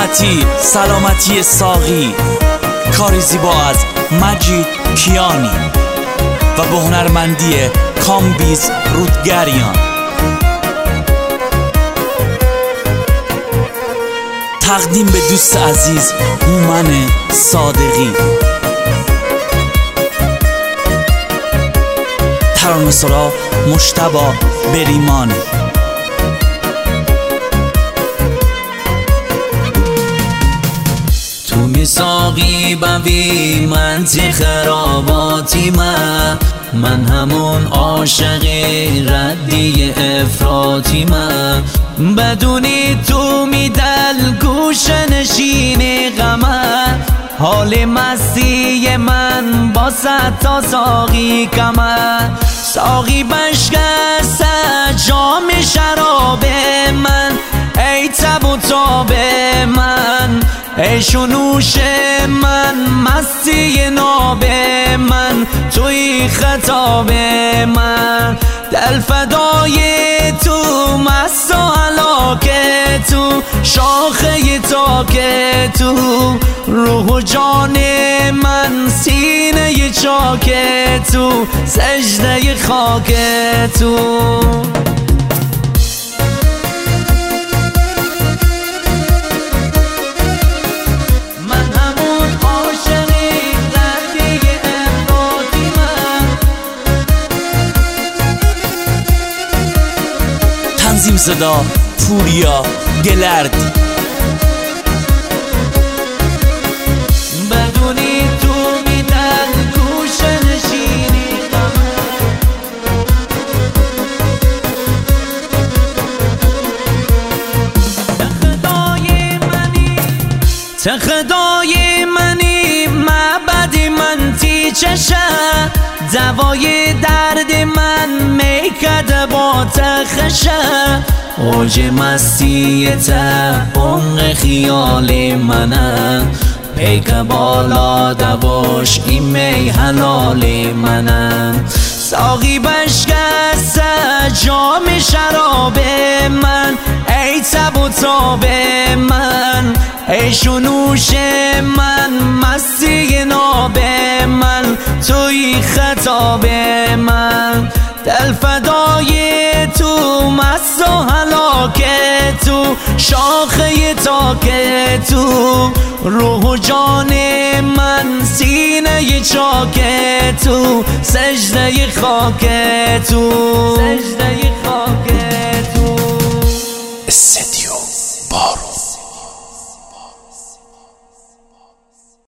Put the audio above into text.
سلامتی ساقی، کاری زیبا از مجید کیانی و به هنرمندی کامبیز رودگریان. تقدیم به دوست عزیز هومن صادقی. ترانه‌سرا مجتبی بریمانی. تو میساقی بوی من تی خراباتی من همون عاشق ردی افراطی بدونی تو میدل گوش نشین غمه، حال مستی من با صد تا ساقی کمه. ساقی بشکست جام شراب من، ای تب و تاب من، ای شنوش من، مستی ناب من، توی خطاب من. دل فدای تو، مست و هلاک تو، شاخه تاک تو، روح و جان من، سینه چاک تو، سجده خاک تو. تنظیم صدا پوریا گلردی. بدونی تو میدن گوش نشینی خدای منی معبد من تی چشه، دوای درد من میکد با تخشه. اوج مستی تا عمق خیال منه، پیک بالا دواش این می حلال منه. ساقی بشکست جام شراب من، ای تب و تاب من، ای شنوش من، مستی ناب من، توی خطاب من. دل فدای تو، مست و هلاک تو، شاخه تاک تو، روح و جان من، سینه چاک تو، سجده خاک تو، سجده خاک تو. استدیو بارون.